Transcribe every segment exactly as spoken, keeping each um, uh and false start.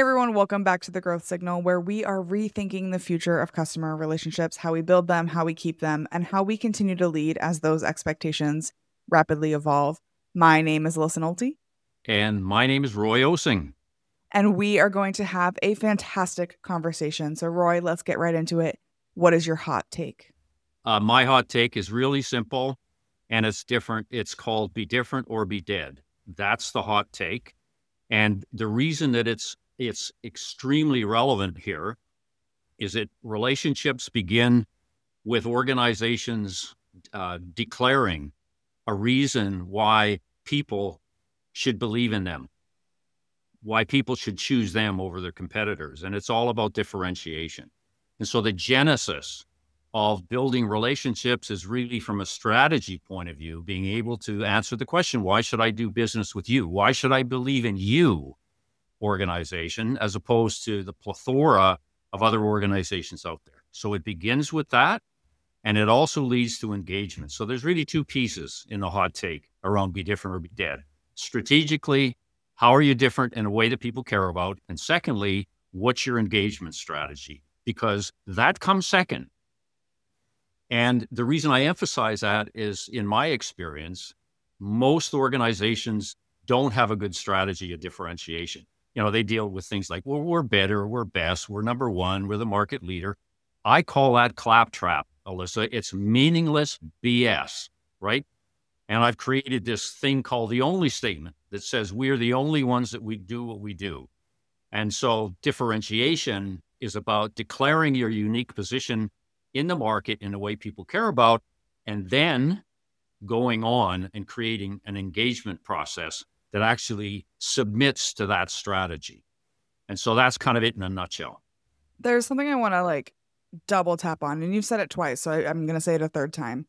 everyone, welcome back to The Growth Signal, where we are rethinking the future of customer relationships, how we build them, how we keep them, and how we continue to lead as those expectations rapidly evolve. My name is Alyssa Nolte. And my name is Roy Osing. And we are going to have a fantastic conversation. So Roy, let's get right into it. What is your hot take? Uh, my hot take is really simple, and it's different. It's called Be Different or Be Dead. That's the hot take. And the reason that it's it's extremely relevant here is that relationships begin with organizations uh, declaring a reason why people should believe in them, why people should choose them over their competitors. And it's all about differentiation. And so the genesis of building relationships is really from a strategy point of view, being able to answer the question, why should I do business with you? Why should I believe in you, organization, as opposed to the plethora of other organizations out there? So it begins with that, and it also leads to engagement. So there's really two pieces in the hot take around Be Different or Be Dead. Strategically, how are you different in a way that people care about? And secondly, what's your engagement strategy? Because that comes second. And the reason I emphasize that is, in my experience, most organizations don't have a good strategy of differentiation. You know, they deal with things like, well, we're better, we're best, we're number one, we're the market leader. I call that claptrap, Alyssa. It's meaningless B S, right? And I've created this thing called the only statement that says we're the only ones that we do what we do. And so differentiation is about declaring your unique position in the market in a way people care about, and then going on and creating an engagement process that actually submits to that strategy. And so that's kind of it in a nutshell. There's something I want to like double tap on, and you've said it twice, so I, I'm going to say it a third time.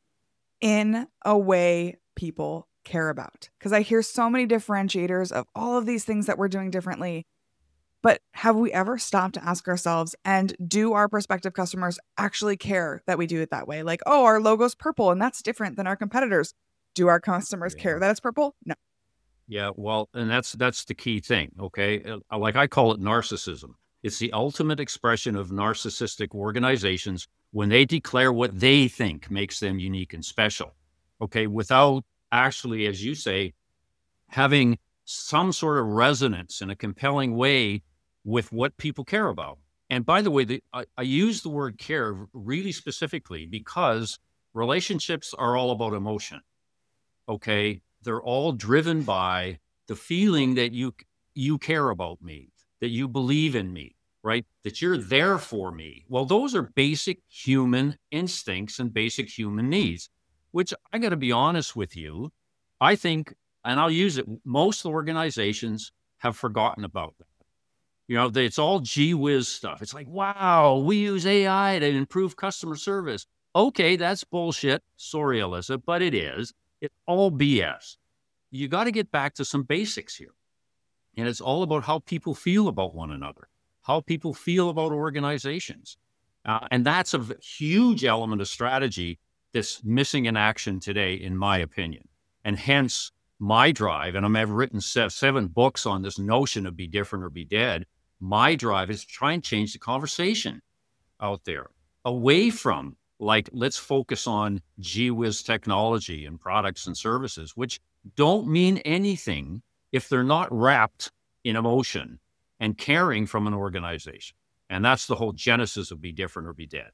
In a way people care about. Because I hear so many differentiators of all of these things that we're doing differently. But have we ever stopped to ask ourselves, and do our prospective customers actually care that we do it that way? Like, oh, our logo's purple and that's different than our competitors. Do our customers Yeah. care that it's purple? No. Yeah, well, and that's that's the key thing, okay? Uh, Like I call it narcissism. It's the ultimate expression of narcissistic organizations when they declare what they think makes them unique and special, okay? Without actually, as you say, having some sort of resonance in a compelling way with what people care about. And by the way, the, I, I use the word care really specifically because relationships are all about emotion, okay? They're all driven by the feeling that you you care about me, that you believe in me, right? That you're there for me. Well, those are basic human instincts and basic human needs, which I got to be honest with you, I think, and I'll use it, most organizations have forgotten about that. You know, they, it's all gee whiz stuff. It's like, wow, we use A I to improve customer service. Okay, that's bullshit. Sorry, Alyssa, but it is. It's all B S. You got to get back to some basics here. And it's all about how people feel about one another, how people feel about organizations. Uh, and that's a v- huge element of strategy that's missing in action today, in my opinion. And hence my drive, and I've written se- seven books on this notion of Be Different or Be Dead. My drive is to try and change the conversation out there away from, like, let's focus on gee whiz technology and products and services, which don't mean anything if they're not wrapped in emotion and caring from an organization. And that's the whole genesis of Be Different or Be Dead.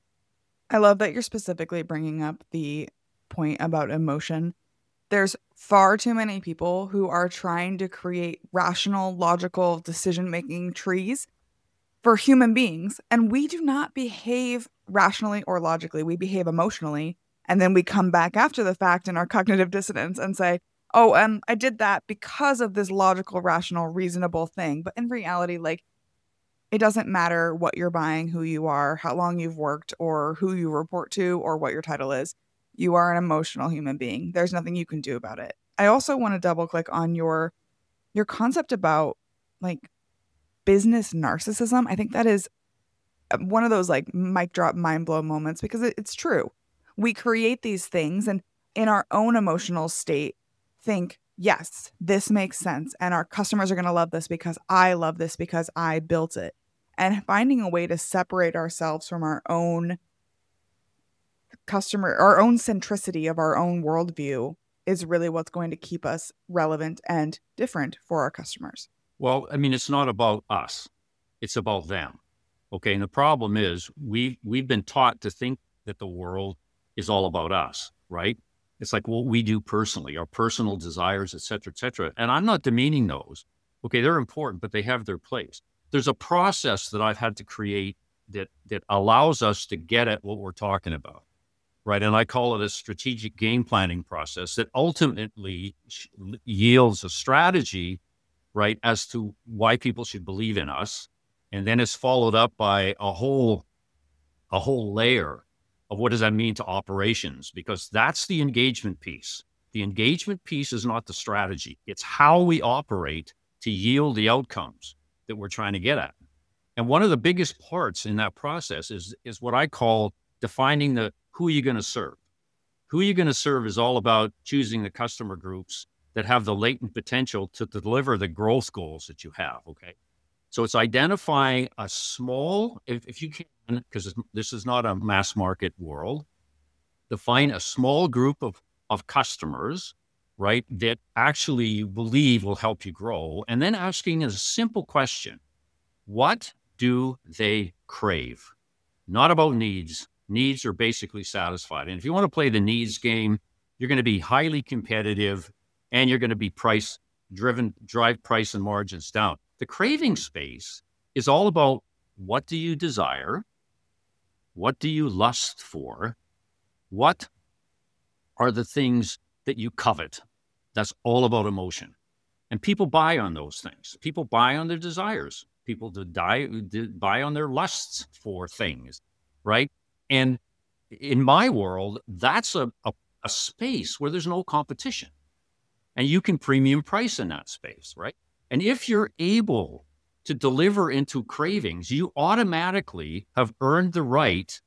I love that you're specifically bringing up the point about emotion. There's far too many people who are trying to create rational, logical decision-making trees for human beings, and we do not behave rationally or logically. We behave emotionally, and then we come back after the fact in our cognitive dissonance and say, oh, um, I did that because of this logical, rational, reasonable thing. But in reality, like, it doesn't matter what you're buying, who you are, how long you've worked, or who you report to, or what your title is. You are an emotional human being. There's nothing you can do about it. I also want to double click on your your concept about like business narcissism. I think that is one of those like mic drop mind blow moments, because it, it's true. We create these things and in our own emotional state think yes, this makes sense. And our customers are going to love this because I love this because I built it. And finding a way to separate ourselves from our own customer, our own centricity of our own worldview is really what's going to keep us relevant and different for our customers. Well, I mean, it's not about us. It's about them. Okay. And the problem is we we've been taught to think that the world is all about us, right? It's like what we do personally, our personal desires, et cetera, et cetera. And I'm not demeaning those. Okay, they're important, but they have their place. There's a process that I've had to create that that allows us to get at what we're talking about, right? And I call it a strategic game planning process that ultimately yields a strategy, right, as to why people should believe in us. And then it's followed up by a whole a whole layer of what does that mean to operations, because that's the engagement piece. The engagement piece is not the strategy. It's how we operate to yield the outcomes that we're trying to get at. And one of the biggest parts in that process is, is what I call defining the who are you going to serve. Who are you going to serve is all about choosing the customer groups that have the latent potential to deliver the growth goals that you have, okay? So it's identifying a small, if, if you can, because this is not a mass market world, define a small group of, of customers, right, that actually you believe will help you grow. And then asking a simple question: what do they crave? Not about needs. Needs are basically satisfied. And if you want to play the needs game, you're going to be highly competitive and you're going to be price driven, drive price and margins down. The craving space is all about what do you desire? What do you lust for? What are the things that you covet? That's all about emotion. And people buy on those things. People buy on their desires. People do die, do buy on their lusts for things, right? And in my world, that's a, a, a space where there's no competition. And you can premium price in that space, right? And if you're able to deliver into cravings, you automatically have earned the right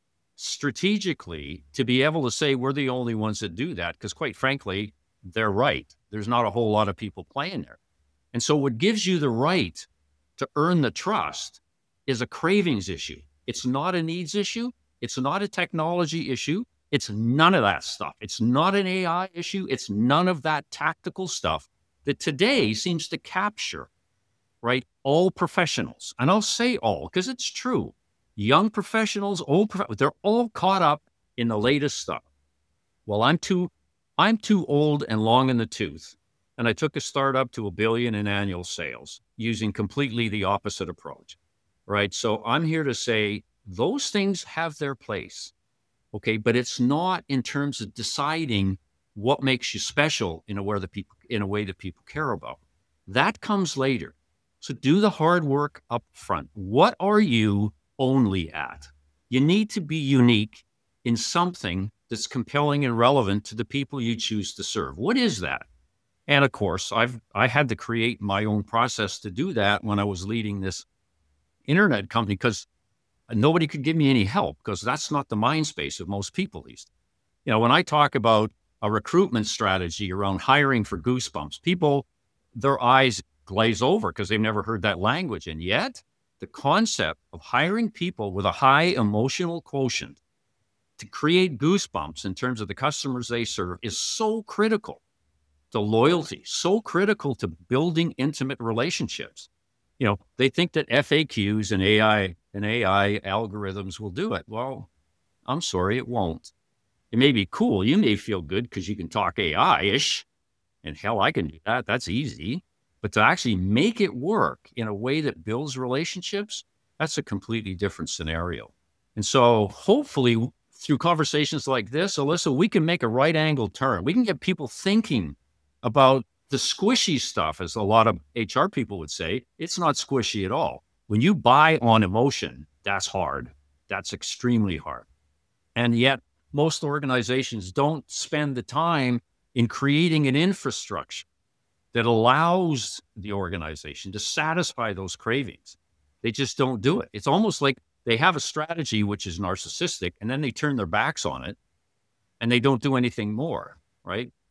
strategically to be able to say we're the only ones that do that, because quite frankly, they're right. There's not a whole lot of people playing there. And so what gives you the right to earn the trust is a cravings issue. It's not a needs issue. It's not a technology issue. It's none of that stuff. It's not an A I issue. It's none of that tactical stuff that today seems to capture, right, all professionals. And I'll say all, because it's true. Young professionals, old prof- they're all caught up in the latest stuff. Well, I'm too, I'm too old and long in the tooth. And I took a startup to a billion in annual sales using completely the opposite approach, right? So I'm here to say those things have their place, okay? But it's not in terms of deciding what makes you special in a way that people, in a way that people care about. That comes later. So do the hard work up front. What are you only at? You need to be unique in something that's compelling and relevant to the people you choose to serve. What is that? And of course, I've I had to create my own process to do that when I was leading this internet company, because nobody could give me any help, because that's not the mind space of most people. At least, you know, when I talk about a recruitment strategy around hiring for Goosebumps, people, their eyes glaze over because they've never heard that language. And yet, the concept of hiring people with a high emotional quotient to create goosebumps in terms of the customers they serve is so critical to loyalty, so critical to building intimate relationships. You know, they think that F A Qs and A I and A I algorithms will do it. Well, I'm sorry, it won't. It may be cool. You may feel good because you can talk A I-ish, and hell, I can do that. That's easy. But to actually make it work in a way that builds relationships, that's a completely different scenario. And so hopefully through conversations like this, Alyssa, we can make a right angle turn. We can get people thinking about the squishy stuff, as a lot of H R people would say. It's not squishy at all. When you buy on emotion, that's hard. That's extremely hard. And yet most organizations don't spend the time in creating an infrastructure that allows the organization to satisfy those cravings. They just don't do it. It's almost like they have a strategy which is narcissistic, and then they turn their backs on it and they don't do anything more, right?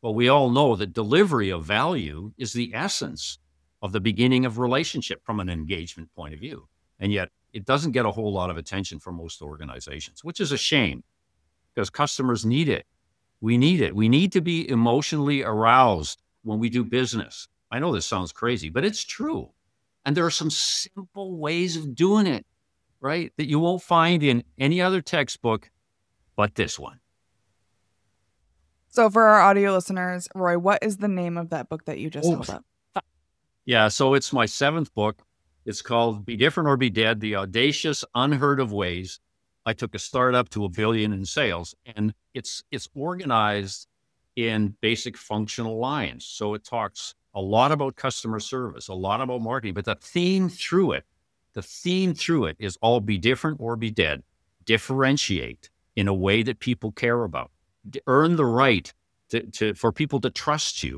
Well, we all know that delivery of value is the essence of the beginning of relationship from an engagement point of view. And yet it doesn't get a whole lot of attention from most organizations, which is a shame because customers need it. We need it. We need to be emotionally aroused when we do business. I know this sounds crazy, but it's true. And there are some simple ways of doing it, right? That you won't find in any other textbook but this one. So for our audio listeners, Roy, what is the name of that book that you just Oh. held up? Yeah, so it's my seventh book. It's called Be Different or Be Dead, The Audacious, Unheard of Ways I Took a Startup to a Billion in Sales. And it's it's organized in basic functional lines. So it talks a lot about customer service, a lot about marketing, but the theme through it, the theme through it is all be different or be dead. Differentiate in a way that people care about. Earn the right to, to for people to trust you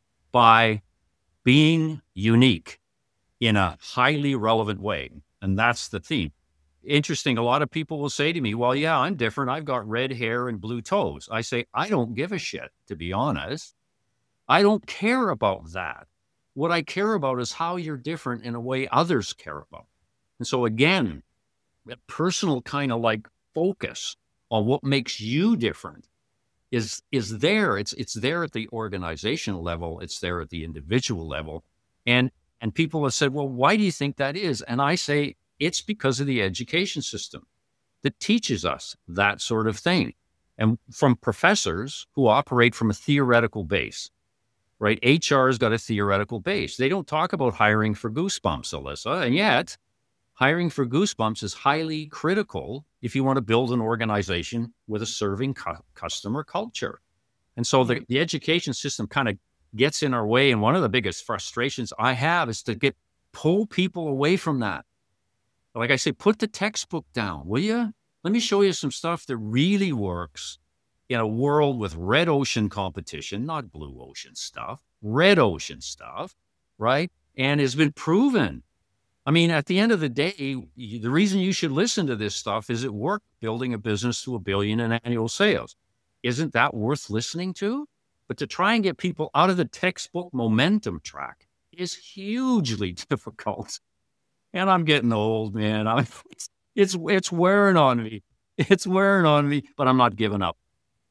by being unique in a highly relevant way. And that's the theme. Interesting. A lot of people will say to me, well, yeah, I'm different. I've got red hair and blue toes. I say, I don't give a shit, to be honest. I don't care about that. What I care about is how you're different in a way others care about. And so again, that personal kind of like focus on what makes you different is is there. It's it's there at the organizational level. It's there at the individual level. And and people have said, well, why do you think that is? And I say, it's because of the education system that teaches us that sort of thing. And from professors who operate from a theoretical base, right? H R has got a theoretical base. They don't talk about hiring for goosebumps, Alyssa. And yet, hiring for goosebumps is highly critical if you want to build an organization with a serving cu- customer culture. And so the, the education system kind of gets in our way. And one of the biggest frustrations I have is to get pull people away from that. Like I say, put the textbook down, will you? Let me show you some stuff that really works in a world with red ocean competition, not blue ocean stuff, red ocean stuff, right? And has been proven. I mean, at the end of the day, the reason you should listen to this stuff is it worked building a business to a billion in annual sales. Isn't that worth listening to? But to try and get people out of the textbook momentum track is hugely difficult. And I'm getting old, man. I'm, it's, it's it's wearing on me. It's wearing on me, but I'm not giving up.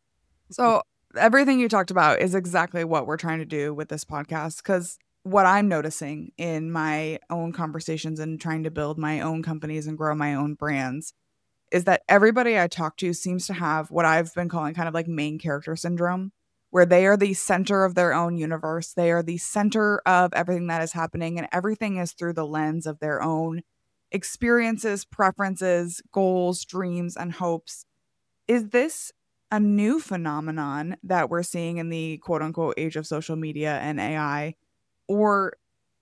So everything you talked about is exactly what we're trying to do with this podcast, because what I'm noticing in my own conversations and trying to build my own companies and grow my own brands is that everybody I talk to seems to have what I've been calling kind of like main character syndrome, where they are the center of their own universe. They are the center of everything that is happening, and everything is through the lens of their own experiences, preferences, goals, dreams, and hopes. Is this a new phenomenon that we're seeing in the quote unquote age of social media and A I? Or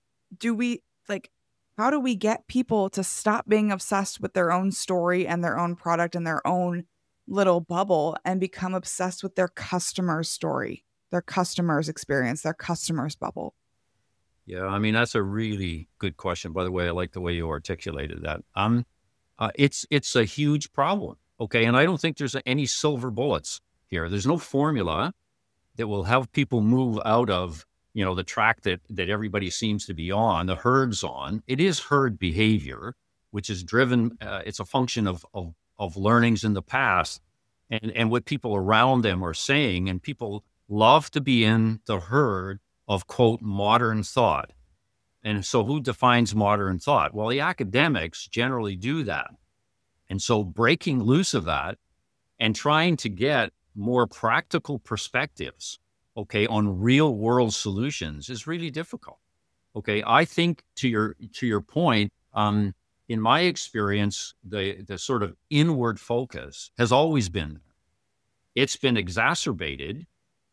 do we like, how do we get people to stop being obsessed with their own story and their own product and their own little bubble and become obsessed with their customer's story, their customer's experience, their customer's bubble? Yeah, I mean, that's a really good question. By the way, I like the way you articulated that. Um, uh, it's it's a huge problem, okay? And I don't think there's any silver bullets here. There's no formula that will help people move out of, you know, the track that that everybody seems to be on, the herd's on. It is herd behavior, which is driven. Uh, it's a function of, of of learnings in the past, and and what people around them are saying. And people love to be in the herd of, quote, modern thought. And so who defines modern thought? Well, the academics generally do that. And so breaking loose of that and trying to get more practical perspectives, okay, on real world solutions is really difficult. Okay, I think to your to your point, um, in my experience, the the sort of inward focus has always been there. It's been exacerbated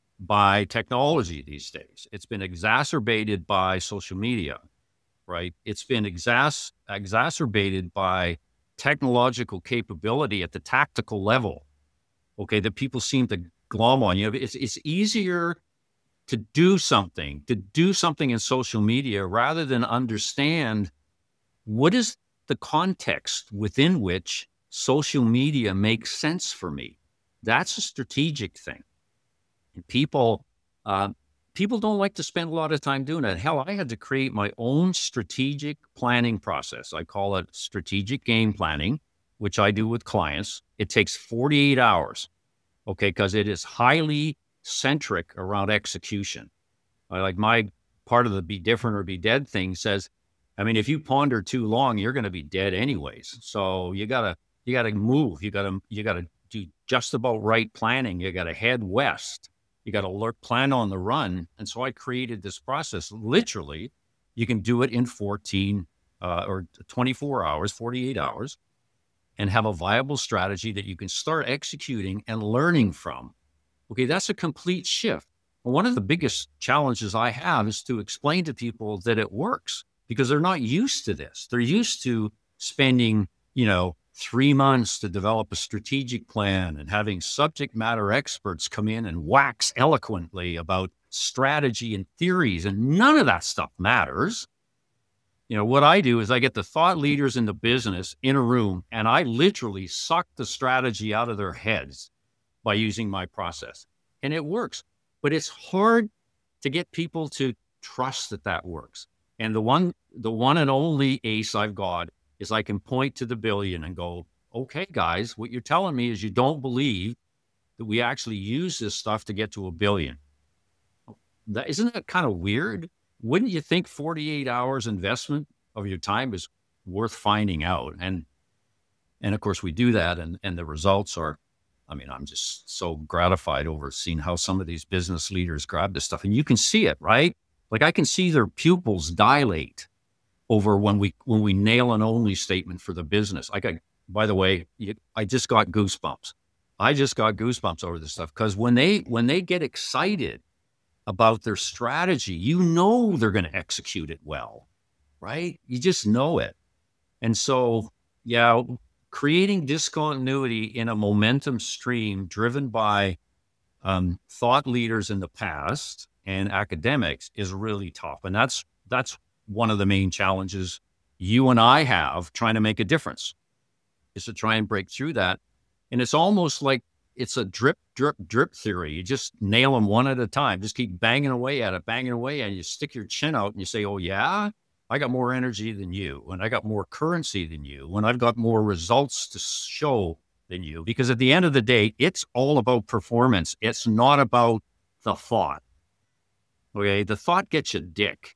by technology these days. It's been exacerbated by social media, right? It's been exas- exacerbated by technological capability at the tactical level, okay, that people seem to glom on. You know, it's, it's easier to do something, to do something in social media rather than understand what is the context within which social media makes sense for me. That's a strategic thing. People Uh, People don't like to spend a lot of time doing that. Hell, I had to create my own strategic planning process. I call it strategic game planning, which I do with clients. It takes forty-eight hours, okay, because it is highly centric around execution. I like my part of the be different or be dead thing says, I mean, if you ponder too long, you're going to be dead anyways. So you gotta you gotta move. You gotta you gotta do just about right planning. You gotta head west. You got to plan on the run. And so I created this process. Literally, you can do it in fourteen uh, or twenty-four hours, forty-eight hours, and have a viable strategy that you can start executing and learning from. Okay, that's a complete shift. One of the biggest challenges I have is to explain to people that it works because they're not used to this. They're used to spending, you know, three months to develop a strategic plan and having subject matter experts come in and wax eloquently about strategy and theories, and none of that stuff matters. You know, what I do is I get the thought leaders in the business in a room and I literally suck the strategy out of their heads by using my process. And it works, but it's hard to get people to trust that that works. And the one, the one and only ace I've got is I can point to the billion and go, okay, guys, what you're telling me is you don't believe that we actually use this stuff to get to a billion. That, isn't that kind of weird? Wouldn't you think forty-eight hours investment of your time is worth finding out? And, and of course we do that. And, and the results are, I mean, I'm just so gratified over seeing how some of these business leaders grab this stuff, and you can see it, right? Like I can see their pupils dilate over when we when we nail an only statement for the business. I got, by the way, you, I just got goosebumps. I just got goosebumps over this stuff because when they when they get excited about their strategy, you know they're going to execute it well, right? You just know it. And so, yeah, creating discontinuity in a momentum stream driven by um, thought leaders in the past and academics is really tough, and that's that's. one of the main challenges you and I have trying to make a difference is to try and break through that. And it's almost like it's a drip, drip, drip theory. You just nail them one at a time. Just keep banging away at it, banging away, and you stick your chin out and you say, oh yeah, I got more energy than you, and I got more currency than you, and I've got more results to show than you. Because at the end of the day, it's all about performance. It's not about the thought. Okay, the thought gets you dick.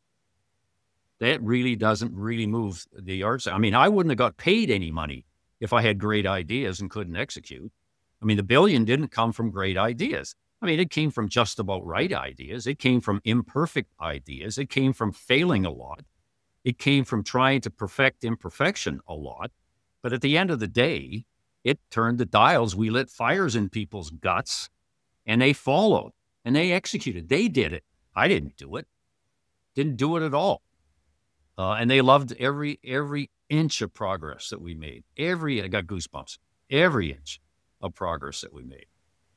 That really doesn't really move the yards. I mean, I wouldn't have got paid any money if I had great ideas and couldn't execute. I mean, the billion didn't come from great ideas. I mean, it came from just about right ideas. It came from imperfect ideas. It came from failing a lot. It came from trying to perfect imperfection a lot. But at the end of the day, it turned the dials. We lit fires in people's guts, and they followed, and they executed. They did it. I didn't do it. Didn't do it at all. Uh, and they loved every every inch of progress that we made. Every, I got goosebumps, every inch of progress that we made.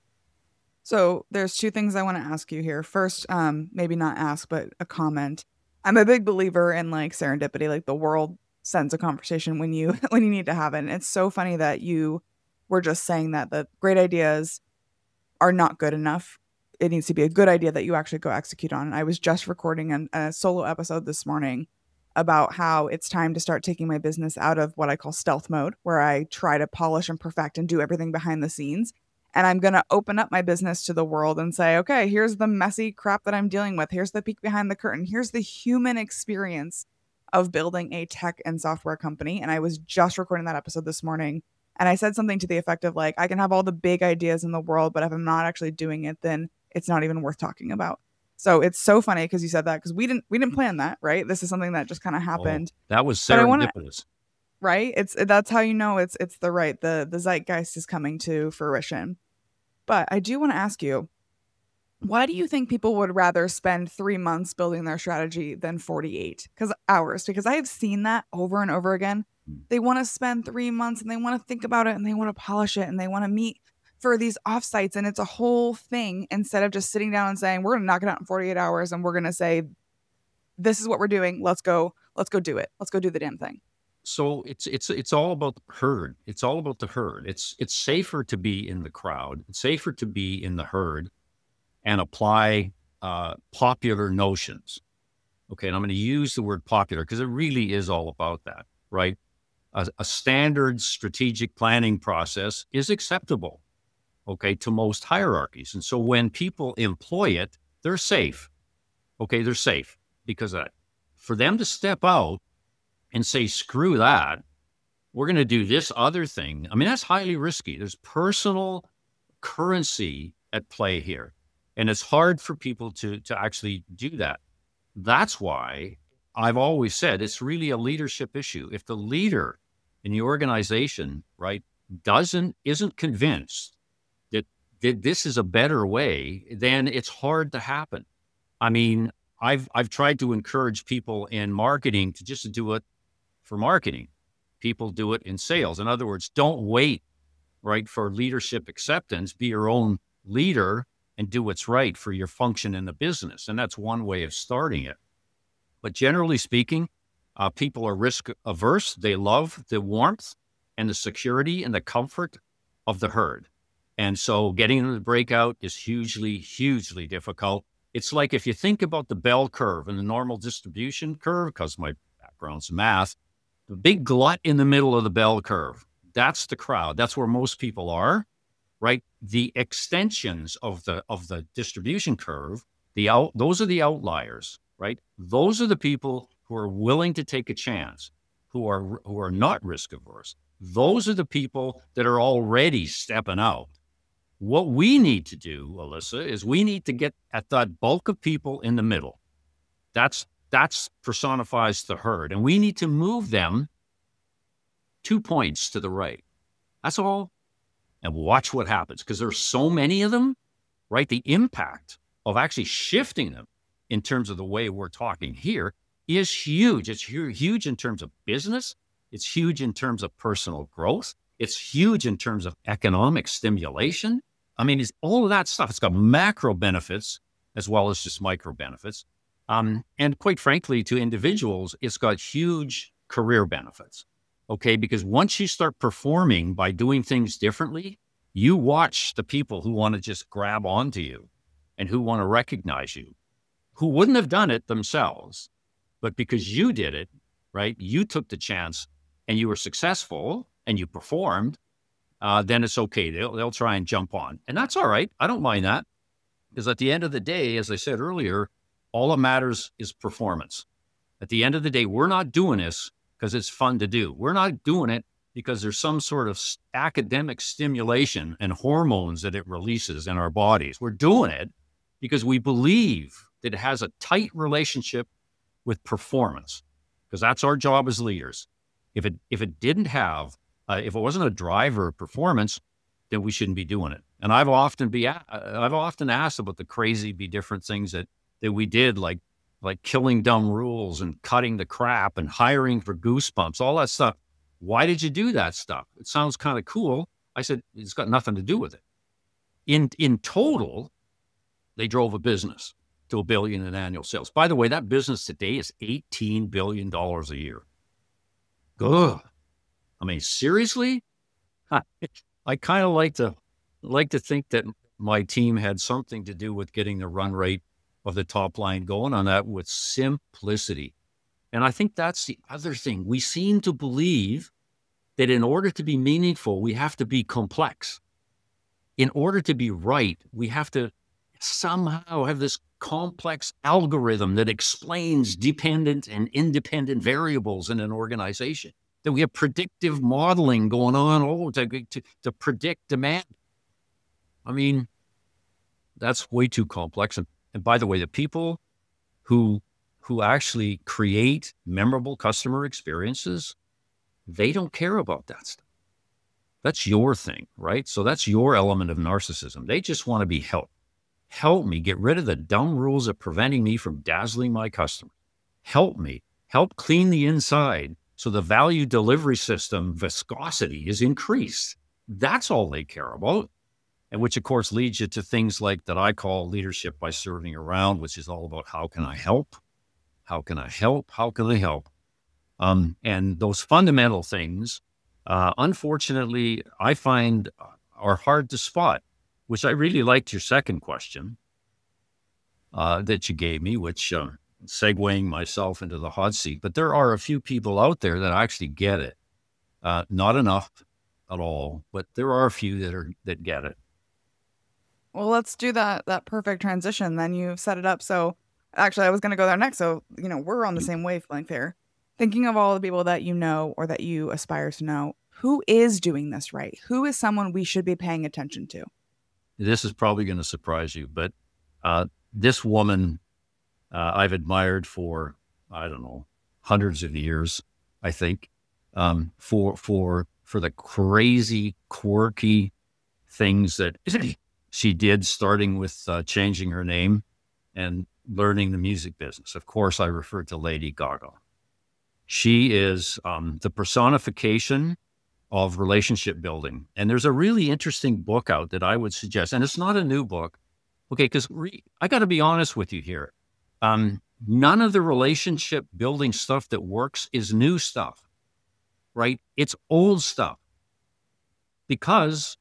So there's two things I want to ask you here. First, um, maybe not ask, but a comment. I'm a big believer in like serendipity, like the world sends a conversation when you when you need to have it. And it's so funny that you were just saying that the great ideas are not good enough. It needs to be a good idea that you actually go execute on. And I was just recording an, a solo episode this morning about how it's time to start taking my business out of what I call stealth mode, where I try to polish and perfect and do everything behind the scenes. And I'm going to open up my business to the world and say, okay, here's the messy crap that I'm dealing with. Here's the peek behind the curtain. Here's the human experience of building a tech and software company. And I was just recording that episode this morning. And I said something to the effect of like, I can have all the big ideas in the world, but if I'm not actually doing it, then it's not even worth talking about. So it's so funny because you said that because we didn't we didn't plan that, right? This is something that just kind of happened. Oh, that was serendipitous, wanna, right? It's that's how you know it's it's the right the the zeitgeist is coming to fruition. But I do want to ask you, why do you think people would rather spend three months building their strategy than forty-eight because hours? Because I have seen that over and over again. They want to spend three months and they want to think about it and they want to polish it and they want to meet for these offsites, and it's a whole thing instead of just sitting down and saying, we're going to knock it out in forty-eight hours and we're going to say, this is what we're doing. Let's go. Let's go do it. Let's go do the damn thing. So it's it's it's all about the herd. It's all about the herd. It's it's safer to be in the crowd. It's safer to be in the herd and apply uh, popular notions. Okay, and I'm going to use the word popular because it really is all about that, right? A, a standard strategic planning process is acceptable, okay, to most hierarchies. And so when people employ it, they're safe. Okay, they're safe because of that. For them to step out and say, screw that, we're going to do this other thing. I mean, that's highly risky. There's personal currency at play here. And it's hard for people to, to actually do that. That's why I've always said it's really a leadership issue. If the leader in the organization, right, doesn't, isn't convinced that, that this is a better way, then it's hard to happen. I mean, I've, I've tried to encourage people in marketing to just do it for marketing. People do it in sales. In other words, don't wait, right, for leadership acceptance. Be your own leader and do what's right for your function in the business. And that's one way of starting it. But generally speaking, uh, people are risk averse. They love the warmth and the security and the comfort of the herd. And so getting them to break out is hugely, hugely difficult. It's like if you think about the bell curve and the normal distribution curve, because my background's math, the big glut in the middle of the bell curve, that's the crowd. That's where most people are. Right, the extensions of the of the distribution curve, the out those are the outliers. Right, those are the people who are willing to take a chance, who are who are not risk averse. Those are the people that are already stepping out. What we need to do, Alyssa, is we need to get at that bulk of people in the middle. That's that's personifies the herd, and we need to move them two points to the right. That's all. And watch what happens, because there's so many of them, right? The impact of actually shifting them in terms of the way we're talking here is huge. It's hu- huge in terms of business. It's huge in terms of personal growth. It's huge in terms of economic stimulation. I mean, it's all of that stuff. It's got macro benefits as well as just micro benefits. Um, and quite frankly, to individuals, it's got huge career benefits. Okay, because once you start performing by doing things differently, you watch the people who want to just grab onto you and who want to recognize you, who wouldn't have done it themselves. But because you did it, right, you took the chance and you were successful and you performed, uh, then it's okay. They'll, they'll try and jump on. And that's all right. I don't mind that. Because at the end of the day, as I said earlier, all that matters is performance. At the end of the day, we're not doing this because it's fun to do. We're not doing it because there's some sort of academic stimulation and hormones that it releases in our bodies. We're doing it because we believe that it has a tight relationship with performance, because that's our job as leaders. If it if it didn't have, uh, if it wasn't a driver of performance, then we shouldn't be doing it. And I've often be I've often asked about the crazy, be different things that that we did, like like killing dumb rules and cutting the crap and hiring for goosebumps, all that stuff. Why did you do that stuff? It sounds kind of cool. I said, it's got nothing to do with it. In in total, they drove a business to a billion in annual sales. By the way, that business today is eighteen billion dollars a year. Ugh. I mean, seriously? I, I kind of like to like to think that my team had something to do with getting the run rate of the top line going on that with simplicity. And I think that's the other thing. We seem to believe that in order to be meaningful, we have to be complex. In order to be right, we have to somehow have this complex algorithm that explains dependent and independent variables in an organization, that we have predictive modeling going on oh, to, to, to predict demand. I mean, that's way too complex. And And by the way, the people who who actually create memorable customer experiences, they don't care about that stuff. That's your thing, right? So that's your element of narcissism. They just want to be helped. Help me get rid of the dumb rules of preventing me from dazzling my customers. Help me. Help clean the inside so the value delivery system viscosity is increased. That's all they care about. And which, of course, leads you to things like that I call leadership by serving around, which is all about how can I help? How can I help? How can I help? Um, and those fundamental things, uh, unfortunately, I find are hard to spot, which I really liked your second question. uh, that you gave me, which uh, segueing myself into the hot seat. But there are a few people out there that actually get it. Uh, not enough at all, but there are a few that are that get it. Well, let's do that that perfect transition. Then you've set it up. So actually I was gonna go there next. So, you know, we're on the same wavelength here. Thinking of all the people that you know or that you aspire to know, who is doing this right? Who is someone we should be paying attention to? This is probably going to surprise you, but uh, this woman uh, I've admired for, I don't know, hundreds of years, I think, um, for for for the crazy, quirky things that she did, starting with uh, changing her name and learning the music business. Of course, I refer to Lady Gaga. She is um, the personification of relationship building. And there's a really interesting book out that I would suggest, and it's not a new book. Okay, because re- I got to be honest with you here. Um, none of the relationship building stuff that works is new stuff, right? It's old stuff. Because,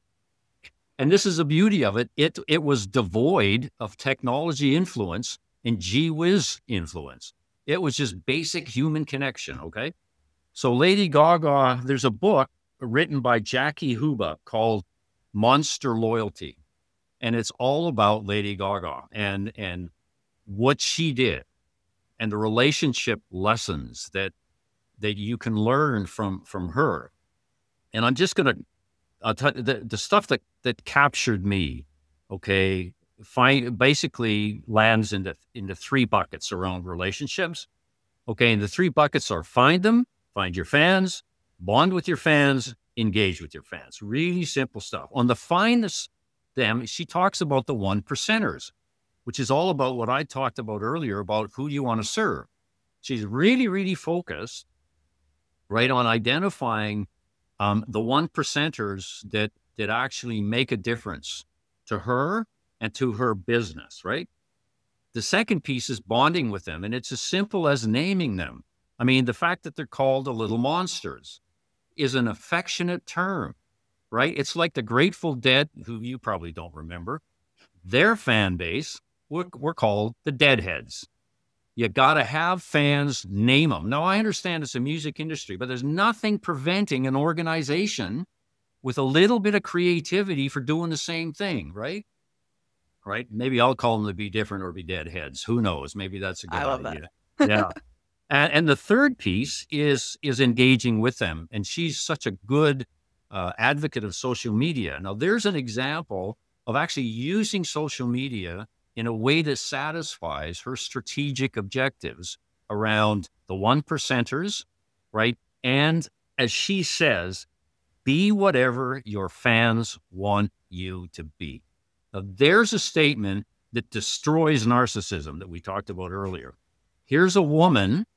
and this is the beauty of it, it, it was devoid of technology influence and gee whiz influence. It was just basic human connection, okay? So Lady Gaga, there's a book written by Jackie Huba called Monster Loyalty. And it's all about Lady Gaga and, and what she did and the relationship lessons that, that you can learn from, from her. And I'm just going to, I'll tell you, the, the stuff that, that captured me, okay, find, basically lands into, into three buckets around relationships. Okay, and the three buckets are find them, find your fans, bond with your fans, engage with your fans. Really simple stuff. On the find this, them, she talks about the one percenters, which is all about what I talked about earlier about who you want to serve. She's really, really focused, right, on identifying um, the one percenters that that actually make a difference to her and to her business, right? The second piece is bonding with them, and it's as simple as naming them. I mean, the fact that they're called the little monsters is an affectionate term, right? It's like the Grateful Dead, who you probably don't remember. Their fan base were, were called the Deadheads. You got to have fans, name them. Now, I understand it's a music industry, but there's nothing preventing an organization with a little bit of creativity for doing the same thing, right? Right? Maybe I'll call them to be different or be Deadheads. Who knows? Maybe that's a good I love idea. that. Yeah. And, and the third piece is is engaging with them. And she's such a good uh, advocate of social media. Now, there's an example of actually using social media in a way that satisfies her strategic objectives around the one percenters, right? And as she says, be whatever your fans want you to be. Now, there's a statement that destroys narcissism that we talked about earlier. Here's a woman,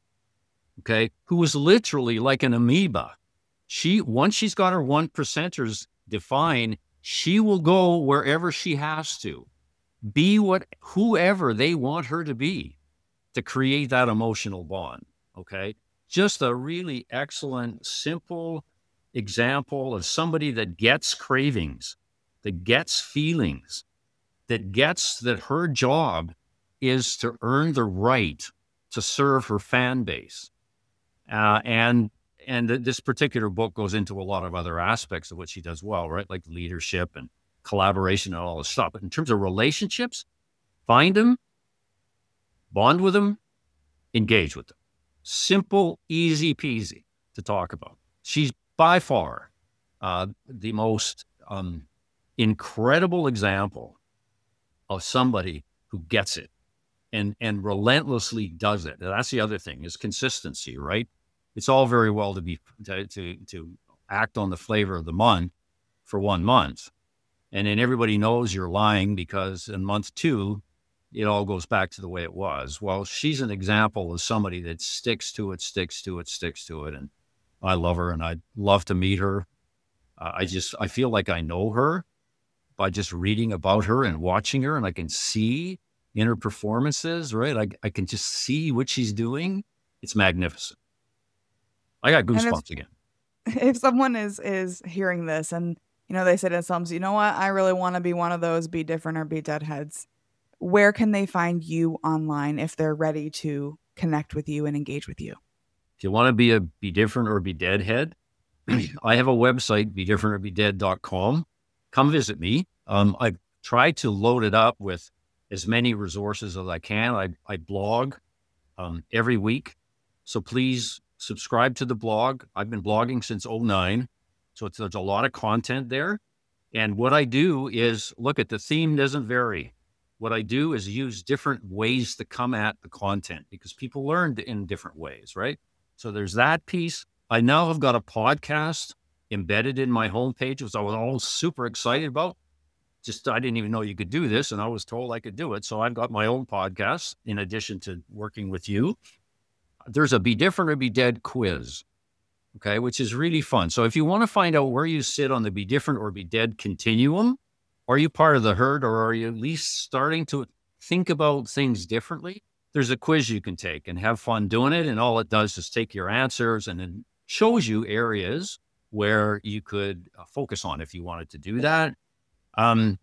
okay, who was literally like an amoeba. She, once she's got her one percenters defined, she will go wherever she has to, be what, whoever they want her to be to create that emotional bond, okay? Just a really excellent, simple example of somebody that gets cravings, that gets feelings, that gets that her job is to earn the right to serve her fan base. Uh, and and th- this particular book goes into a lot of other aspects of what she does well, right? Like leadership and collaboration and all this stuff. But in terms of relationships, find them, bond with them, engage with them. Simple, easy peasy to talk about. She's by far uh, the most um, incredible example of somebody who gets it and and relentlessly does it. And that's the other thing is consistency, right? It's all very well to be to, to to act on the flavor of the month for one month, and then everybody knows you're lying because in month two, it all goes back to the way it was. Well, she's an example of somebody that sticks to it, sticks to it, sticks to it, and I love her, and I'd love to meet her. Uh, I just I feel like I know her by just reading about her and watching her, and I can see in her performances, right? I, I can just see what she's doing. It's magnificent. I got goosebumps again. If someone is is hearing this and, you know, they say to themselves, you know what, I really want to be one of those be different or be deadheads. where can they find you online if they're ready to connect with you and engage with you? If you want to be a Be Different or Be Dead head, I have a website, be different or be dead dot com. Come visit me. Um, I've tried to load it up with as many resources as I can. I, I blog um, every week. So please subscribe to the blog. I've been blogging since oh nine. So it's, there's a lot of content there. And what I do is, look at the theme doesn't vary. What I do is use different ways to come at the content because people learn in different ways, right? So there's that piece. I now have got a podcast embedded in my homepage, which I was all super excited about. Just, I didn't even know you could do this, and I was told I could do it. So I've got my own podcast in addition to working with you. There's a Be Different or Be Dead quiz, okay, which is really fun. So if you want to find out where you sit on the Be Different or Be Dead continuum, are you part of the herd, or are you at least starting to think about things differently? There's a quiz you can take and have fun doing it. And all it does is take your answers and then shows you areas where you could uh, focus on if you wanted to do that. Um,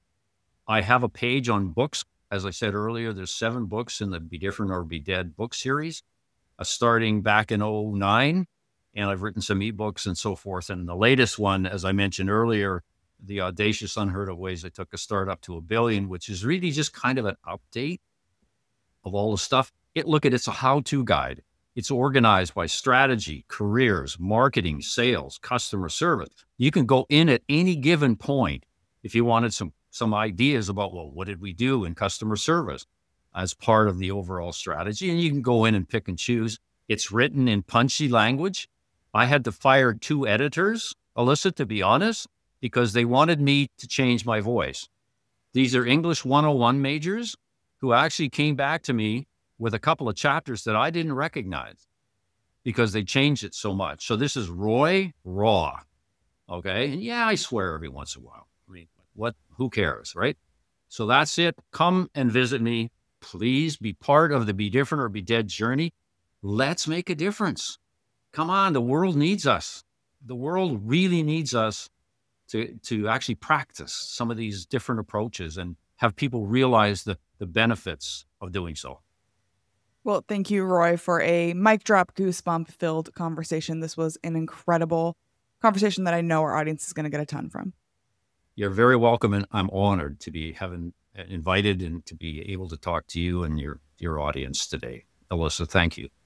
I have a page on books. As I said earlier, there's seven books in the Be Different or Be Dead book series, uh, starting back in oh nine. And I've written some ebooks and so forth. And the latest one, as I mentioned earlier, The Audacious Unheard of Ways I Took a Startup to a Billion, which is really just kind of an update of all the stuff. It look at it's a how-to guide. It's organized by strategy, careers, marketing, sales, customer service. You can go in at any given point if you wanted some some ideas about, well, what did we do in customer service as part of the overall strategy? And you can go in and pick and choose. It's written in punchy language. I had to fire two editors, Alyssa, to be honest, because they wanted me to change my voice. These are English one oh one majors who actually came back to me with a couple of chapters that I didn't recognize because they changed it so much. So this is Roy Raw, okay? And yeah, I swear every once in a while. I mean, what? Who cares, right? So that's it. Come and visit me. Please be part of the Be Different or Be Dead journey. Let's make a difference. Come on, the world needs us. The world really needs us to, to actually practice some of these different approaches and have people realize the, the benefits of doing so. Well, thank you, Roy, for a mic drop, goosebump-filled conversation. This was an incredible conversation that I know our audience is going to get a ton from. You're very welcome, and I'm honored to be having invited and to be able to talk to you and your, your audience today. Alyssa, thank you.